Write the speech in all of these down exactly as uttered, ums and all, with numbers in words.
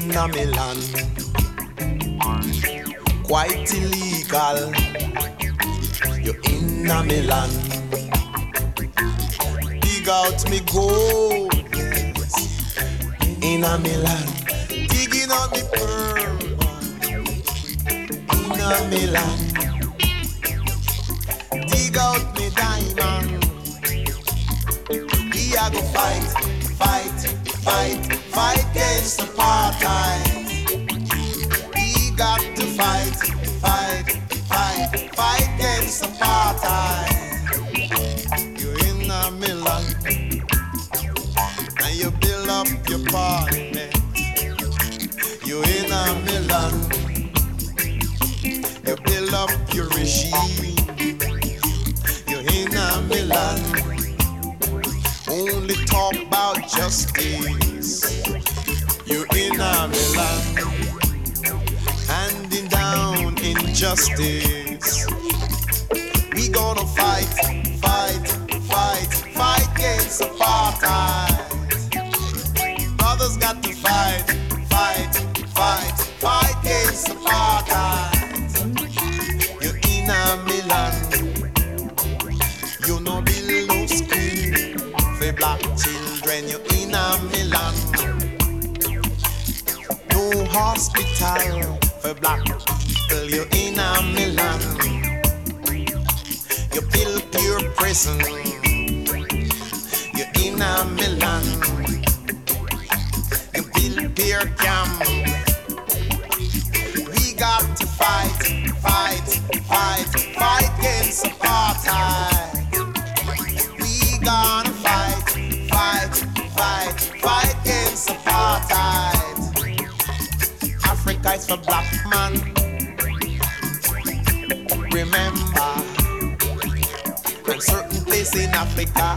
in a Milan, quite illegal. You're in a Milan, dig out me gold, yes. In a Milan, digging out me pearl. In a Milan, dig out me diamond. We are go fight, fight, fight, fight against apartheid. We got to fight, fight, fight, fight against apartheid. You're in a Milan, and you build up your parliament. You're in a Milan, you build up your regime. You're in a Milan, only talk about justice. You're in a Milan, handing down injustice. We gonna fight, fight, fight, fight against apartheid. Brothers got to fight, fight, fight, fight against apartheid. You're in a Milan, you know build no school for black children. You're in a Milan, no hospital for black people. You're in a Milan, you build pure prison. You're in a Milan, you build pure camp. We got to fight, fight, fight, fight against apartheid. We gonna fight, fight, fight, fight against apartheid. Africa is for black man. Remember, in certain place in Africa,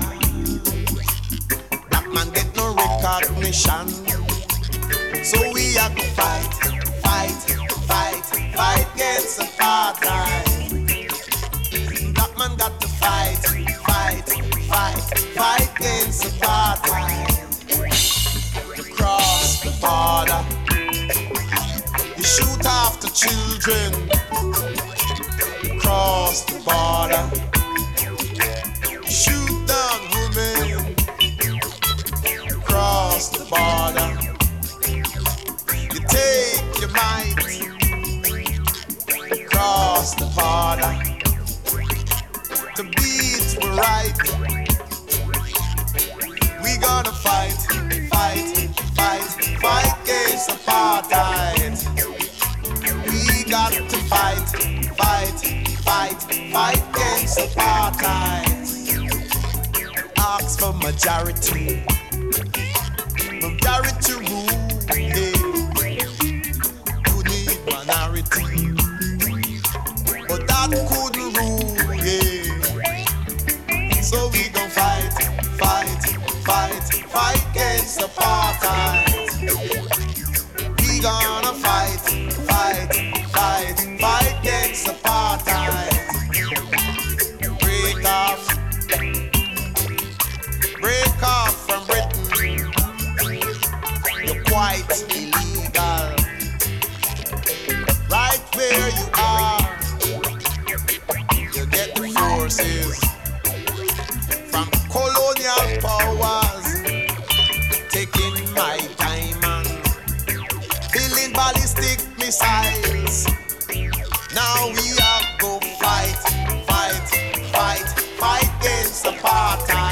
black man get no recognition. So we have to fight, fight, fight, fight against apartheid. Black man got to fight, fight, fight, fight against apartheid. You cross the border, you shoot after children. You cross the border, you shoot down women. You cross the border, you take your might. You cross the border, the beats were right. We gonna fight, fight, fight, fight against apartheid. We got to fight, fight, fight, fight against apartheid. Ask for majority, majority rule. Yeah. You need minority, but that couldn't rule. Yeah. So we gon' fight, fight, fight, fight against apartheid. We gonna fight, fight, fight, fight against apartheid. Break off, break off from Britain. You're quite illegal. Right where you are, you get the forces from colonial powers taking my diamond, building ballistic missiles. Now we have to fight, fight, fight, fight against apartheid.